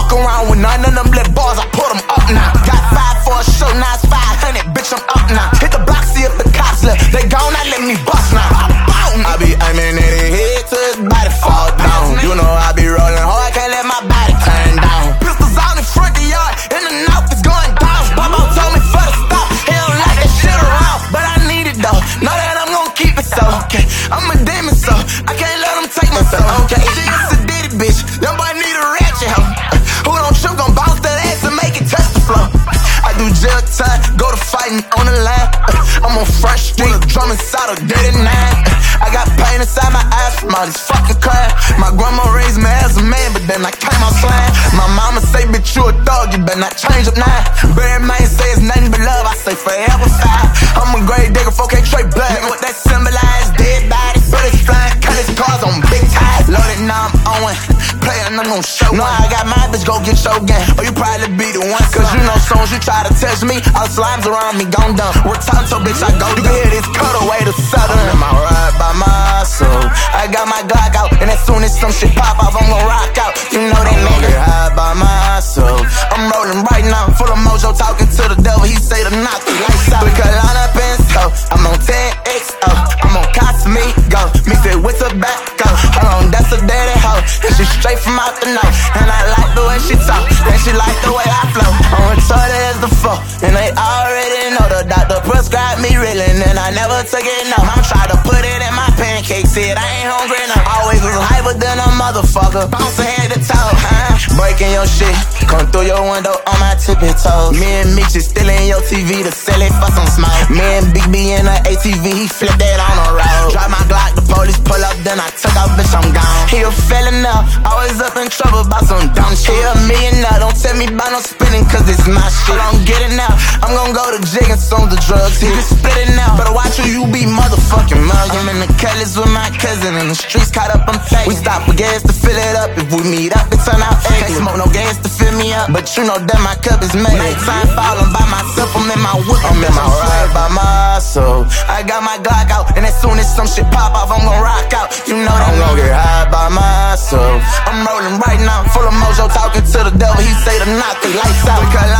fuck around with none of them little bars, I put them up now. Got 5 for a show, now it's 500, bitch, I'm up now. Hit the block, see if the cops left, they gone, now let me bust now. I be aiming at his head till his body fall down. You know I be rolling hard, can't let my body turn down. Pistols out in front of the yard, in the north is going down. Bobo told me for the stop, he don't like that shit around, but I need it though, know that I'm gon' keep it so. Okay, I'm a demon so, I can't let them take my soul. Okay, it's a ditty bitch, that boy need a ratchet hoe. Who don't trip gon' bounce that ass and make it touch the floor. I do jail time, go to fighting on the line. I'm on Front Street, drum inside of 39. I got pain inside my eyes from all this fucking crime. My grandma raised me as a man, but then I came out slime. My mama say, bitch, you a dog, you better not change up now. Barry May say it's nothing but love, I say forever 5. I'm a grave digger, 4K straight blood. Nigga, what that symbolize, dead bodies, bullets flying, cutlass cars on big ties. Loaded, now I'm on, playin', I'm gon' show. No, I got my bitch, go get your game. Or you probably be the one, cause you know soon as you try to touch me, all slimes around me gon' dump. Return to bitch, I go, you can hear this cutaway to Southern. I'm in my ride by my soul. I got my Glock out, and as soon as some shit pop off, I'm gon' rock out. You know that nigga high by my soul. I'm rolling right now, full of mojo, talking to the devil. He say to knock the lights out. We can line up and so I'm on 10XO. I'm on Cosmigo, mix it with tobacco. Hold on, that's a daddy hoe. And she straight from out the north, and I like the way she talk, and she like the way I flow. I'm retarded as the fuck, and they already know the doctor prescribed me Ritalin, and I never took it, no. Mom tried to put it in my pancake, said I ain't hungry now. Always was hyper than a motherfucker, bouncing head to toe, breaking your shit, come through your window on my tippy toes. Me and Mitch is still in your TV to sell it for some smoke. Me and Big B in a ATV, he flipped that on the road. Drive my Glock, the police pull up, then I took off, bitch, I'm gone. He a felon now, always up in trouble about some dumb shit. He a millionaire, don't tell me about no spinning, cause it's my shit. I don't get it now, I'm gon' go to jig and soon the drugs hit. You split it now, better watch who you be, motherfucking mug. I'm in the Cutlass with my cousin, in the streets caught up, I'm fake. We stop for gas to fill it up, if we meet up, it turn out egg. Can't smoke no gas to fill me up, but you know that my cup is made. Nighttime falling by myself, I'm in my whip, I'm in my ride by my soul. I got my Glock out, and as soon as some shit pop off, I'm gon' rock out. You know that I'm gon' get high by my soul. I'm rolling right now, full of mojo, talking to the devil, he say to knock the lights out.